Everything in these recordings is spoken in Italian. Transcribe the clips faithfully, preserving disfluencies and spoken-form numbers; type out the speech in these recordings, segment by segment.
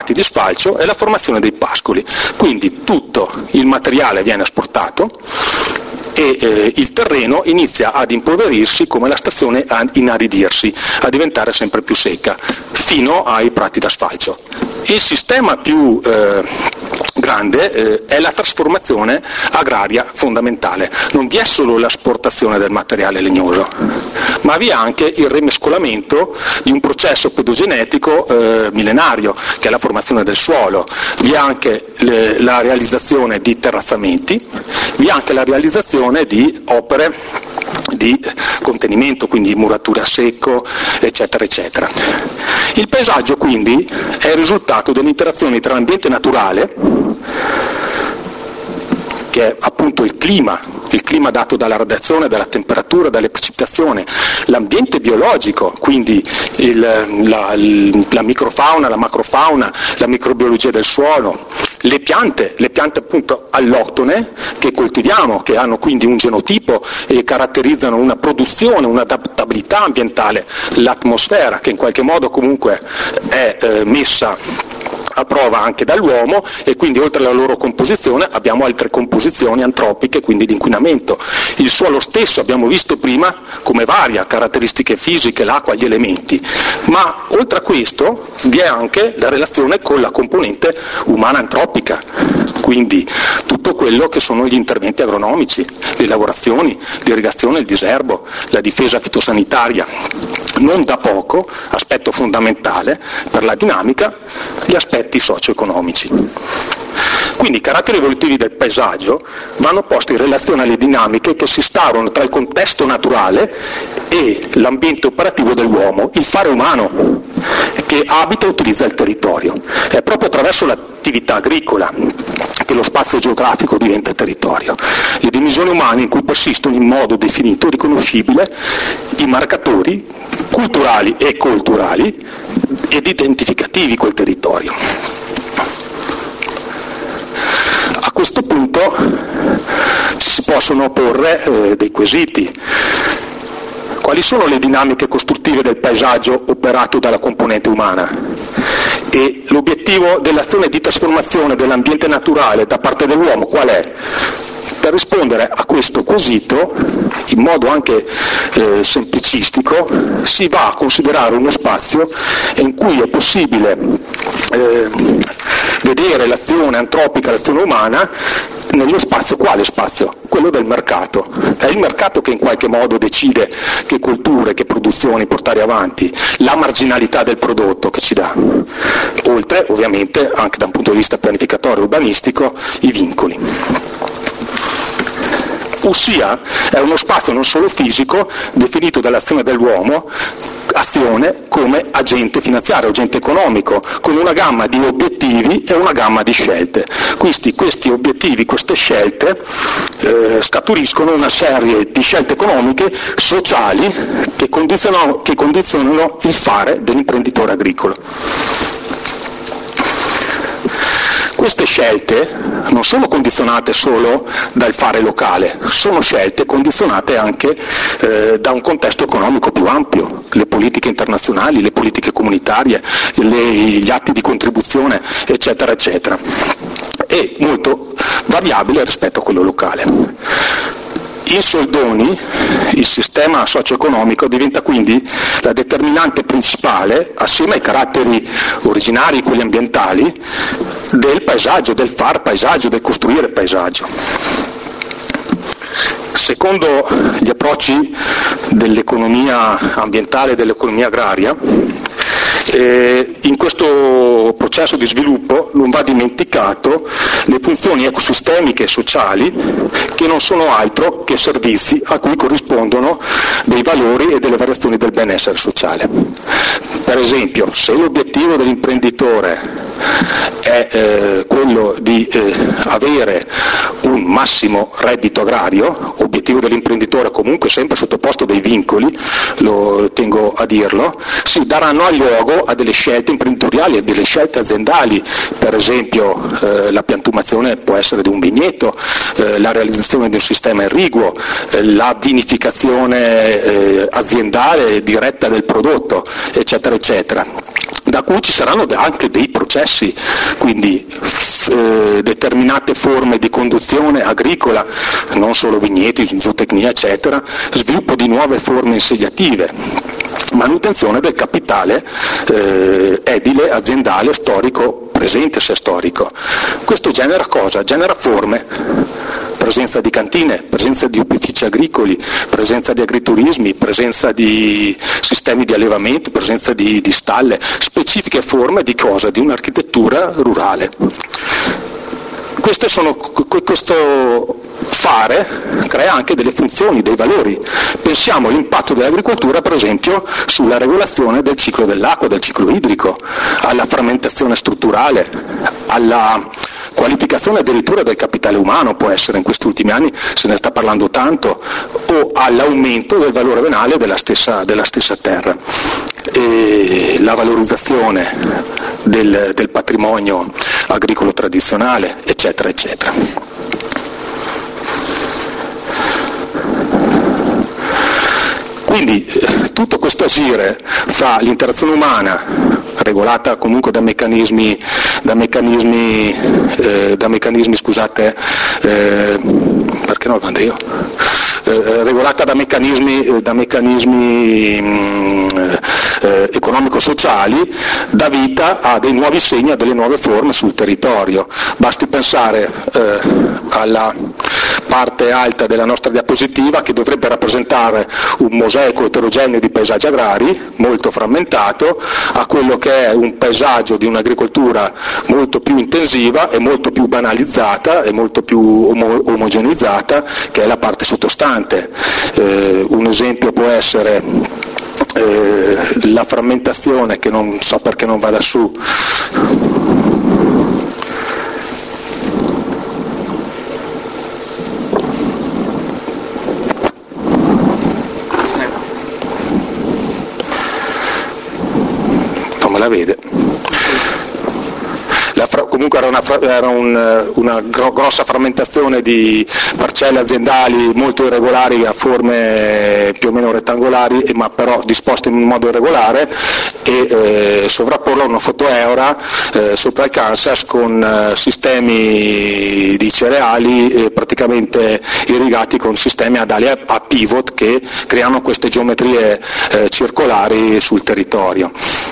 prati di sfalcio e la formazione dei pascoli. Quindi tutto il materiale viene asportato e eh, il terreno inizia ad impolverirsi come la stazione a inaridirsi, a diventare sempre più secca, fino ai prati da sfalcio. Il sistema più eh, grande eh, è la trasformazione agraria fondamentale. Non vi è solo l'asportazione del materiale legnoso, ma vi è anche il rimescolamento di un processo pedogenetico eh, millenario, che è la formazione del suolo. Vi è anche le, la realizzazione di terrazzamenti, vi è anche la realizzazione di opere di contenimento, quindi murature a secco, eccetera, eccetera. Il paesaggio quindi è il risultato dell'interazione tra l'ambiente naturale, che è appunto il clima, il clima dato dalla radiazione, dalla temperatura, dalle precipitazioni, l'ambiente biologico, quindi il, la, la microfauna, la macrofauna, la microbiologia del suolo, le piante, le piante appunto alloctone che coltiviamo, che hanno quindi un genotipo e caratterizzano una produzione, un'adattabilità ambientale, l'atmosfera che in qualche modo comunque è eh, messa a prova anche dall'uomo, e quindi oltre alla loro composizione abbiamo altre composizioni antropiche, quindi di inquinamento. Il suolo stesso abbiamo visto prima come varia caratteristiche fisiche, l'acqua, gli elementi, ma oltre a questo vi è anche la relazione con la componente umana antropica, quindi tutto quello che sono gli interventi agronomici, le lavorazioni, l'irrigazione, il diserbo, la difesa fitosanitaria. Non da poco, aspetto fondamentale per la dinamica, gli aspetti socio-economici. Quindi i caratteri evolutivi del paesaggio vanno posti in relazione alle dinamiche che si instaurano tra il contesto naturale e l'ambiente operativo dell'uomo, il fare umano che abita e utilizza il territorio. È proprio attraverso l'attività agricola che lo spazio geografico diventa territorio. Le dimensioni umane in cui persistono in modo definito e riconoscibile i marcatori culturali e culturali ed identificativi col territorio. A questo punto ci si possono porre eh, dei quesiti. Quali sono le dinamiche costruttive del paesaggio operato dalla componente umana? E l'obiettivo dell'azione di trasformazione dell'ambiente naturale da parte dell'uomo qual è? Per rispondere a questo quesito, in modo anche eh, semplicistico, si va a considerare uno spazio in cui è possibile eh, vedere l'azione antropica, l'azione umana, nello spazio. Quale spazio? Quello del mercato. È il mercato che in qualche modo decide che colture, che produzioni portare avanti, la marginalità del prodotto che ci dà. Oltre, ovviamente, anche da un punto di vista pianificatorio urbanistico, i vincoli. Ossia è uno spazio non solo fisico, definito dall'azione dell'uomo, azione come agente finanziario, agente economico, con una gamma di obiettivi e una gamma di scelte. Questi, questi obiettivi, queste scelte eh, scaturiscono una serie di scelte economiche, sociali, che condizionano, che condizionano il fare dell'imprenditore agricolo. Queste scelte non sono condizionate solo dal fare locale, sono scelte condizionate anche eh, da un contesto economico più ampio, le politiche internazionali, le politiche comunitarie, le, gli atti di contribuzione, eccetera, eccetera, e molto variabile rispetto a quello locale. In soldoni il sistema socio-economico diventa quindi la determinante principale, assieme ai caratteri originari, quelli ambientali, del paesaggio, del far paesaggio, del costruire paesaggio. Secondo gli approcci dell'economia ambientale e dell'economia agraria, Eh, in questo processo di sviluppo non va dimenticato le funzioni ecosistemiche e sociali, che non sono altro che servizi a cui corrispondono dei valori e delle variazioni del benessere sociale. Per esempio, se l'obiettivo dell'imprenditore è eh, quello di eh, avere un massimo reddito agrario, obiettivo dell'imprenditore comunque sempre sottoposto a dei vincoli, lo tengo a dirlo, si daranno luogo a delle scelte imprenditoriali, a delle scelte aziendali. Per esempio eh, la piantumazione può essere di un vigneto, eh, la realizzazione di un sistema irriguo, eh, la vinificazione eh, aziendale diretta del prodotto, eccetera, eccetera. da cui ci saranno anche dei processi, quindi eh, determinate forme di conduzione agricola, non solo vigneti, zootecnia eccetera, sviluppo di nuove forme insediative, manutenzione del capitale eh, edile, aziendale, storico, presente se storico. Questo genera cosa? Genera forme, presenza di cantine, presenza di opifici agricoli, presenza di agriturismi, presenza di sistemi di allevamento, presenza di, di stalle, specifiche forme di cosa? Di un'architettura rurale. Queste sono, questo fare crea anche delle funzioni, dei valori. Pensiamo all'impatto dell'agricoltura per esempio sulla regolazione del ciclo dell'acqua, del ciclo idrico, alla frammentazione strutturale, alla qualificazione addirittura del capitale umano, può essere, in questi ultimi anni se ne sta parlando tanto, o all'aumento del valore venale della stessa, della stessa terra. E la valorizzazione del, del patrimonio agricolo tradizionale, eccetera, eccetera. Quindi tutto questo agire fra l'interazione umana, regolata comunque da meccanismi, da meccanismi, eh, da meccanismi scusate, eh, perché non lo vado io? Eh, regolata da meccanismi, da meccanismi mh, eh, economico-sociali, dà vita a dei nuovi segni, a delle nuove forme sul territorio. Basti pensare eh, alla parte alta della nostra diapositiva, che dovrebbe rappresentare un mosaico eterogeneo di paesaggi agrari molto frammentato, a quello che è un paesaggio di un'agricoltura molto più intensiva e molto più banalizzata e molto più omo- omogeneizzata, che è la parte sottostante. Eh, un esempio può essere eh, la frammentazione, che non so perché non vada su, non me la vede. La fra- comunque era, una, era un, una gro- grossa frammentazione di parcelle aziendali molto irregolari, a forme più o meno rettangolari, ma però disposte in un modo irregolare, e eh, sovrapporlo a una fotoeura eh, sopra il Kansas con eh, sistemi di cereali eh, praticamente irrigati con sistemi ad ali a, a pivot che creano queste geometrie eh, circolari sul territorio.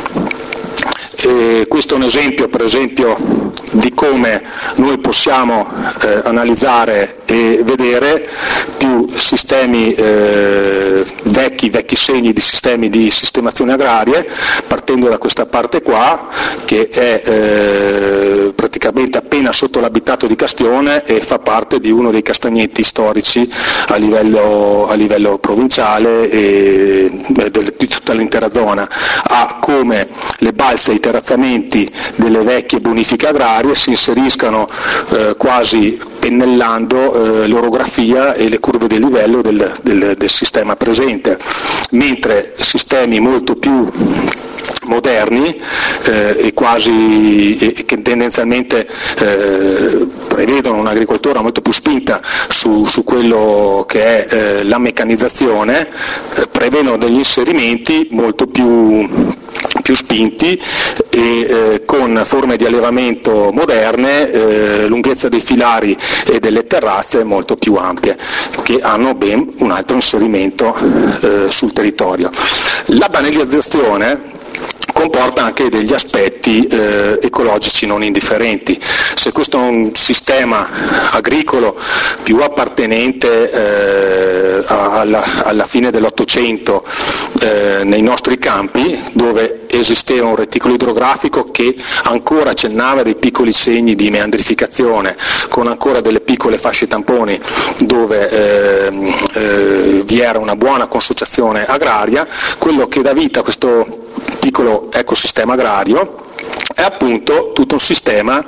E questo è un esempio, per esempio, di come noi possiamo eh, analizzare e vedere più sistemi eh, vecchi, vecchi segni di sistemi di sistemazione agrarie, partendo da questa parte qua, che è eh, praticamente appena sotto l'abitato di Castione e fa parte di uno dei castagnetti storici a livello, a livello provinciale e del, di tutta l'intera zona, a come le balze e i terrazzamenti delle vecchie bonifiche agrarie si inseriscano eh, quasi pennellando eh, l'orografia e le curve di livello del, del, del sistema presente, mentre sistemi molto più moderni eh, e quasi e che tendenzialmente eh, prevedono un'agricoltura molto più spinta su, su quello che è eh, la meccanizzazione, eh, prevedono degli inserimenti molto più più spinti e eh, con forme di allevamento moderne, eh, lunghezza dei filari e delle terrazze molto più ampie, che hanno ben un altro inserimento eh, sul territorio. La banalizzazione comporta anche degli aspetti eh, ecologici non indifferenti. Se questo è un sistema agricolo più appartenente eh, alla, alla fine dell'Ottocento eh, nei nostri campi, dove esisteva un reticolo idrografico che ancora accennava dei piccoli segni di meandrificazione, con ancora delle piccole fasce tamponi dove eh, eh, vi era una buona consociazione agraria, quello che dà vita a questo piccolo ecosistema agrario è appunto tutto un sistema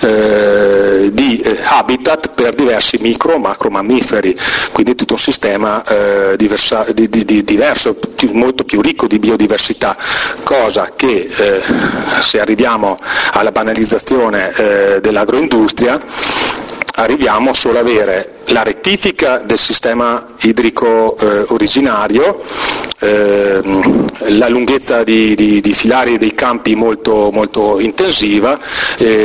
eh, di eh, habitat per diversi micro o macro mammiferi, quindi tutto un sistema eh, diversa, di, di, di diverso, più, molto più ricco di biodiversità, cosa che eh, se arriviamo alla banalizzazione eh, dell'agroindustria arriviamo solo ad avere la rettifica del sistema idrico eh, originario eh, la lunghezza di, di, di filari dei campi molto, molto intensiva, eh,